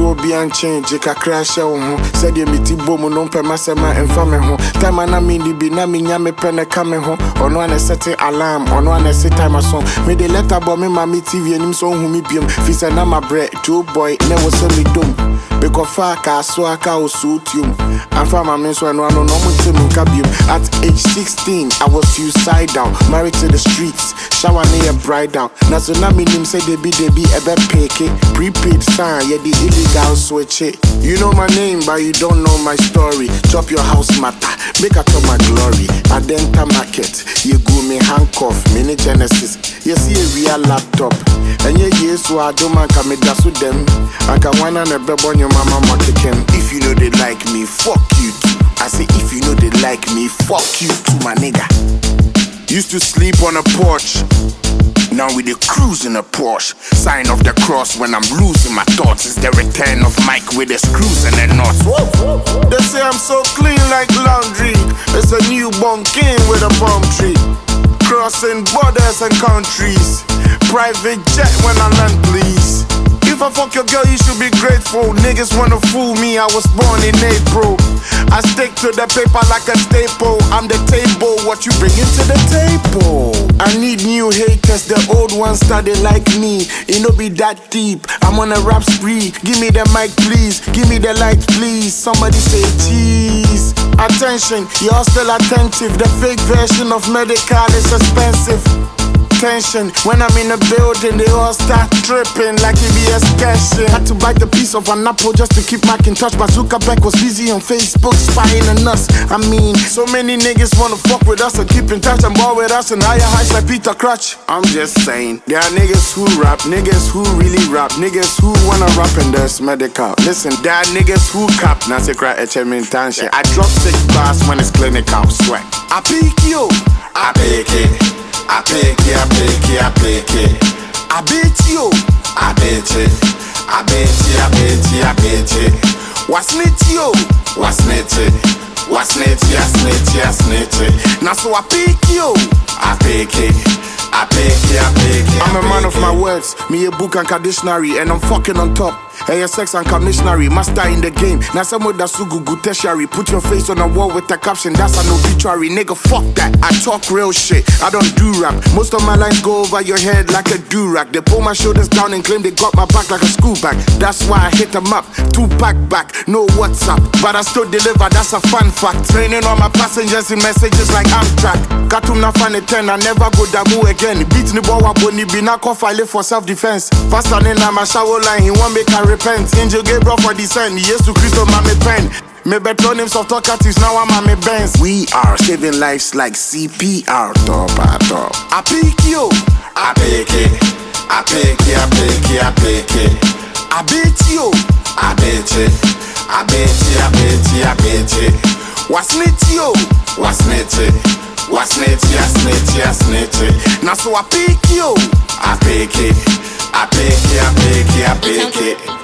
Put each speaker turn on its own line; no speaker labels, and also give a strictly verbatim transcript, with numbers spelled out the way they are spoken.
will be unchanged. Jika crash on said you meet boom no permasema and family home. Time and mean be na me nyame pene coming home. Or no one setting alarm, or no one set time a song. Me the letter bomb me mammy T V and him so whom me beam. Fisa na my bread, two boy, never send me dumb. Because faka so I can suit you. And from my men so I know no normal to me cabin. At age sixteen, I was suicidal, married to the streets, shower near bridal. Now so now me name say they be they be a bit picky. Prepaid sign, yeah the illegal switch it. You know my name, but you don't know my story. Chop your house matter, make a top my glory. Adenta market, you go me handcuff, mini Genesis. You see a real laptop. And yeah, yes, so I don't man can make that with them. I can one and a baby on your mama market him. If you know they like me, fuck you too. I say if you know they like me, fuck you too, my nigga. Used to sleep on a porch. Now we the cruise in a Porsche. Sign of the cross when I'm losing my thoughts. It's the return of Mike with the screws and the knots. They say I'm so clean like laundry. It's a newborn king with a palm tree. Crossing borders and countries. Private jet when I land, please. If I fuck your girl, you should be grateful. Niggas wanna fool me, I was born in April. I stick to the paper like a staple. I'm the table, what you bring into the table? I need new haters, the old ones started like me. It no be that deep, I'm on a rap spree. Give me the mic please, give me the light please. Somebody say cheese. Attention, you're still attentive. The fake version of medical is expensive. Tension. When I'm in the building, they all start tripping like E B S cashing. Had to bite the piece of an apple just to keep Mac in touch. But Zuckerberg was busy on Facebook spying on us. I mean, so many niggas wanna fuck with us and keep in touch and ball with us and higher heights like Peter Crouch. I'm just saying, there are niggas who rap, niggas who really rap, niggas who wanna rap and there's medical. Listen, there are niggas who cap, now say cry H M in shit. I drop six bars when it's clinical, sweat. I pick you, I pick it. I pick it, I pick it, I pick it. I beat you, I beat it. I beat it, I beat it, I beat it. What's it you? What's it? What's it? I snitch it, I snitch it. Now so I pick you, I pick it. I pick it, I pick it. I'm a man of my words, me a book and dictionary, and I'm fucking on top. Hey, sex and commissionary, master in the game. Now some with that sugugu tertiary. Put your face on a wall with a caption, that's an obituary. Nigga, fuck that. I talk real shit, I don't do rap. Most of my lines go over your head like a do-rag. They pull my shoulders down and claim they got my back like a school bag. That's why I hit them up, two pack back, no WhatsApp. But I still deliver, that's a fun fact. Training all my passengers in messages like Amtrak. Katum na fan ten, I never go damu again. Beat ni bawa boni bina ko file for self-defense. Pastor nina my shower line, he won't make a repent. Angel Gabriel for descent, yes to Christo mame pen. Me better names of talkatives, now I'm a me Benz. We are saving lives like C P R, top at top. I pick you, I pick it. I pick it, I pick it, I pick it. I beat you, I beat it. I beat it, I beat it, I beat it. What's it you? What's it? What's it? I snitch it, I snitch it. Now so I pick you, I pick it. I pick it, I pick it, I pick it.